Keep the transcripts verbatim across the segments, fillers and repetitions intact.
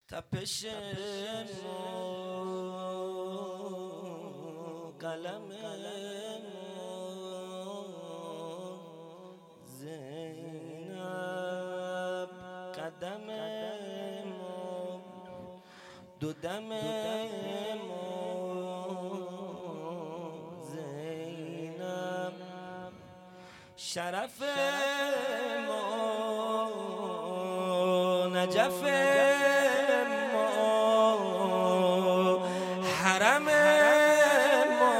تپش مو قلم مو زینب قدم مو دو دم مو زینب شرف مو نجف حرم ما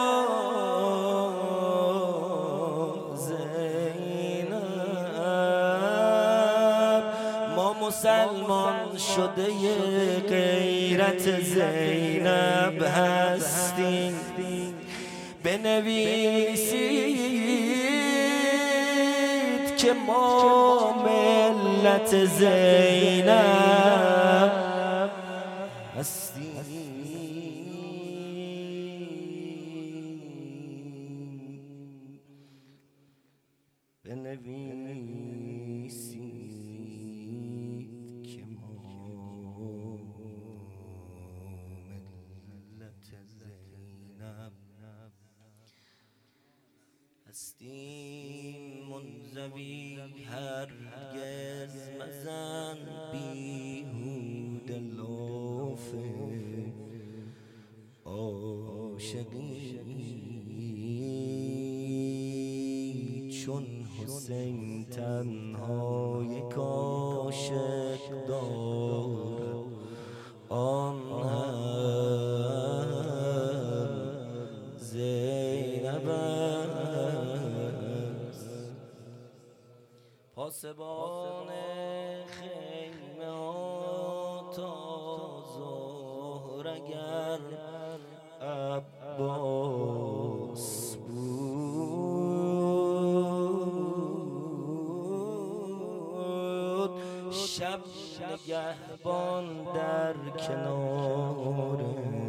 زینب ما مسلمان شده غیرت زینب هستیم بنویسید که ما ملت زینب هستیم. بنویسید که ما ملت زینب هستیم. منزوی هرگز مزن بیهوده لاف عاشقی چون حسین تنها یک عاشق دارد آن هم زینب است. پاسبان خیمه ها تا ظهر اگر عباس شب نگهبان در کنار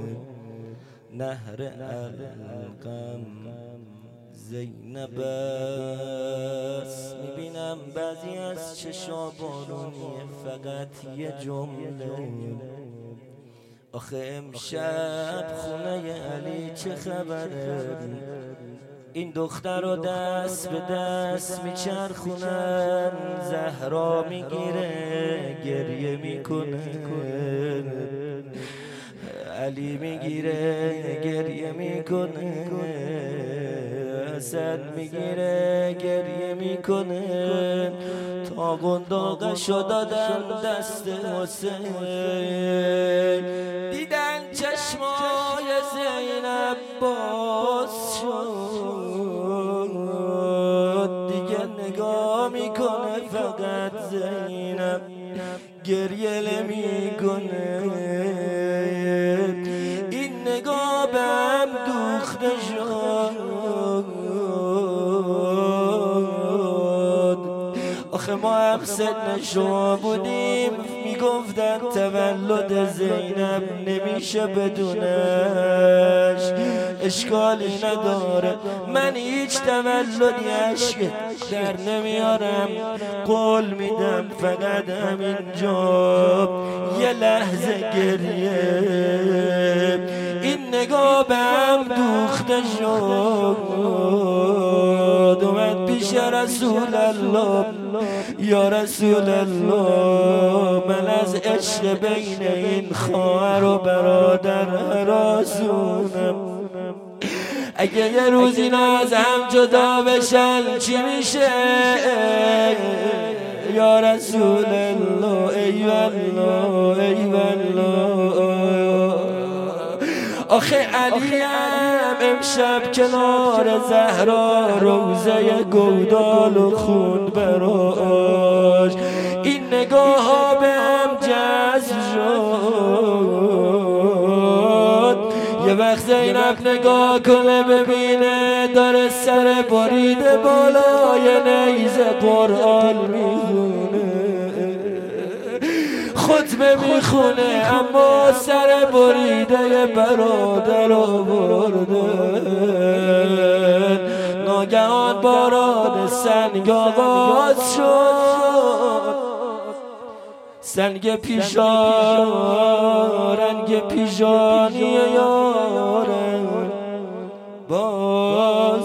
نهر القم زینب است. میبینم بعضی از چشا بارونیه فقط یه جمله آخه امشب خونه علی چه خبره؟ این دختر رو دست به دست میچرخونن زهرا میگیره گریه میکنه علی میگیره گریه میکنه حسن میگیره گریه میکنه تا قنداقشو دادن دست حسین دیدن چشمای زینب باز شد دیگه نگاه میکنه فقط زینب گریه نمیکنه این نگاه به هم دوخته شد. آخه ما هم سن شما بودیم میگفتن تولد زینب نمیشه بدونش اشکالی نداره من هیچ تولدی عشق در نمیارم قول میدم فقط همینجا یه لحظه گریه این نگاه به هم دوخته شد اومد پیش رسول الله یا رسول الله من از عشق بین این خواهر و برادر هراسونم اگه یه روز اینا از هم جدا بشن چی میشه یا رسول الله ای والله ای والله. آخه علی هم امشب کنار زهرا روزه گودال و خون براش این نگاه ها به هم جذب شد. یه وقت زینب نگاه کنه ببینه داره سر بریده بالای نیزه قرآن میخونه خطبه میخونه اما سر بریده برادر آورده ناگهان باران سنگ آغاز شد سنگ پیشان رنگ پیشانی یاره باز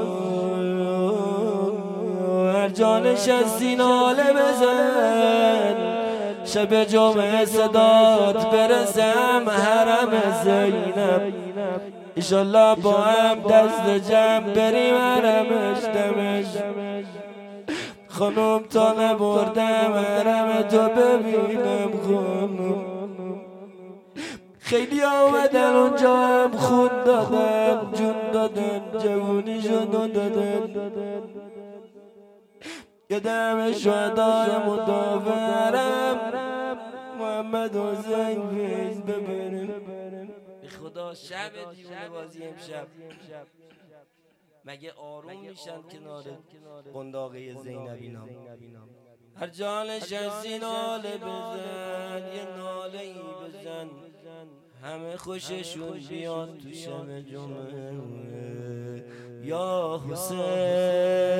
هر جانش از سیناله بزن شب جمعه صدات برسم حرم زینب ایشالله با هم دست جمع بریم حرمش دمش خانم تا نبردم حرم تو ببینم خانم خیلی آمدن اونجا هم خون دادن جون دادن جوونی شد و دادن یادم شهدای مدافع حرم محمد حسین فیض ببرم به خدا شب دیونه بازی امشب مگه آروم میشن کنار قنداقه زینبینا هر جانش از ناله بزن یه ناله ای بزن همه خوششون بیاد تو شب جمعه یا حسین